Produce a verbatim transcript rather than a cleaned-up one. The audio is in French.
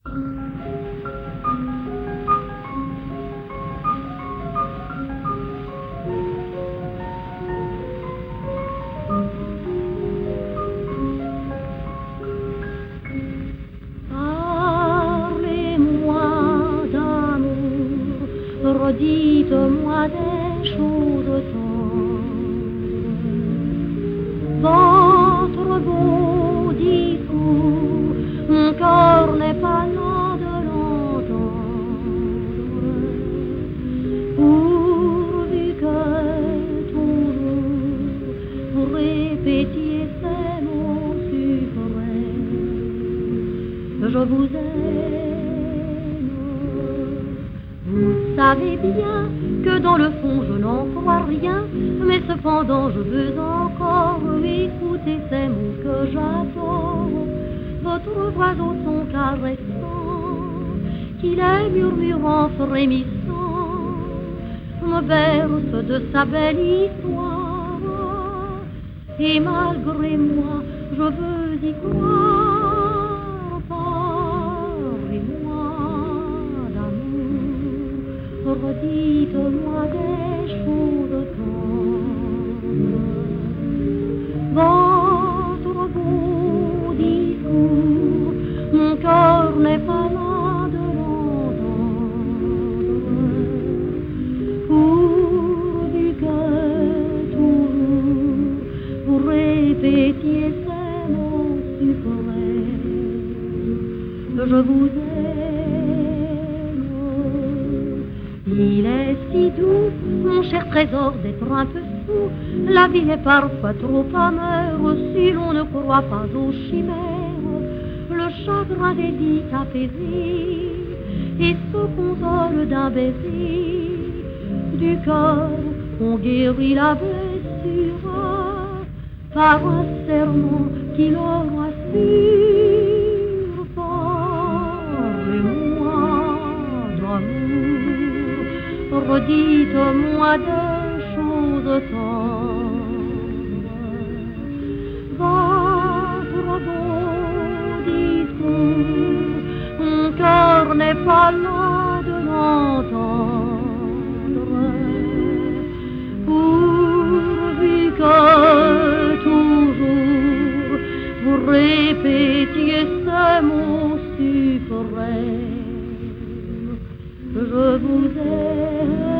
Dites-moi des choses tendres. Votre beau discours, mon cœur n'est pas là de l'entendre. Pourvu que toujours vous répétiez ces mots suprêmes, je vous aime. Vous savez bien que dans le fond je n'en crois rien, mais cependant je veux encore écouter ces mots que j'adore. Votre voix au son caressant, qui les murmurant frémissant, me berce de sa belle histoire. Et malgré moi je veux y croire. Redites-moi des choses tendres. Votre beau discours, mon cœur n'est pas là de l'entendre. Pourvu que toujours vous répétiez ces mots suprêmes, je vous aime. Il est si doux, mon cher trésor, d'être un peu fou. La vie est parfois trop amère si l'on ne croit pas aux chimères. Le chagrin est vite apaisé et se console d'un baiser. Du cœur, on guérit la blessure par un serment qui le rassure. Parlez-moi d'amour. Redites-moi des choses tendres. Votre beau discours, mon cœur n'est pas là de l'entendre. Pourvu que toujours vous répétiez ces mots suprêmes, je vous aime.